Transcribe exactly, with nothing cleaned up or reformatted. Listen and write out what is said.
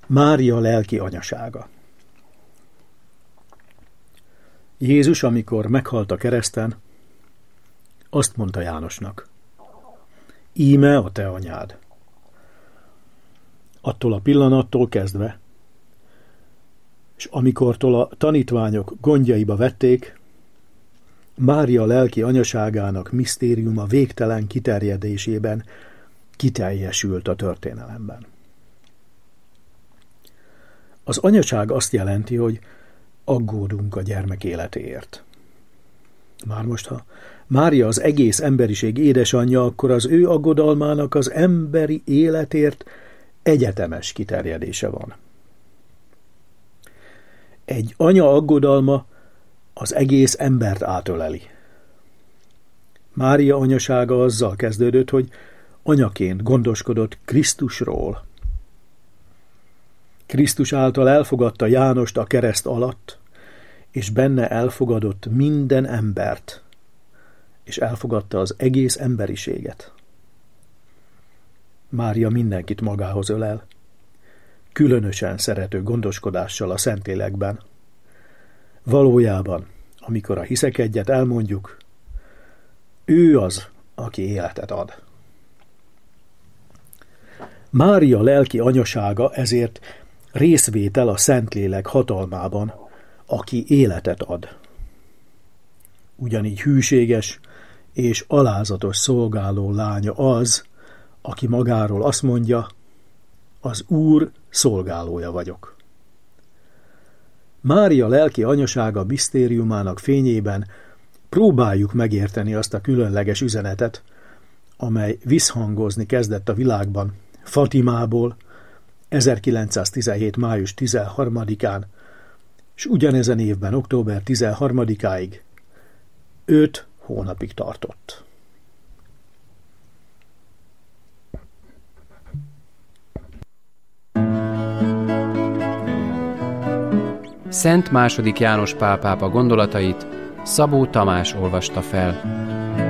Mária lelki anyasága. Jézus, amikor meghalt a kereszten, azt mondta Jánosnak: íme a te anyád. Attól a pillanattól kezdve, és amikortól a tanítványok gondjaiba vették, Mária lelki anyaságának misztériuma végtelen kiterjedésében kiteljesült a történelemben. Az anyaság azt jelenti, hogy aggódunk a gyermek életéért. Már most, ha Mária az egész emberiség édesanyja, akkor az ő aggodalmának az emberi életért egyetemes kiterjedése van. Egy anya aggodalma az egész embert átöleli. Mária anyasága azzal kezdődött, hogy anyaként gondoskodott Krisztusról. Krisztus által elfogadta Jánost a kereszt alatt, és benne elfogadott minden embert, és elfogadta az egész emberiséget. Mária mindenkit magához ölel, különösen szerető gondoskodással a Szentlélekben. Valójában, amikor a hiszek egyet elmondjuk, ő az, aki életet ad. Mária lelki anyasága ezért részvétel a Szentlélek hatalmában, aki életet ad. Ugyanígy hűséges és alázatos szolgáló lánya az, aki magáról azt mondja: az Úr szolgálója vagyok. Mária lelki anyasága misztériumának fényében próbáljuk megérteni azt a különleges üzenetet, amely visszhangozni kezdett a világban Fatimából ezerkilencszáztizenhét. május tizenharmadikán, és ugyanezen évben október tizenharmadikáig öt hónapig tartott. Szent második János Pál pápa gondolatait Szabó Tamás olvasta fel.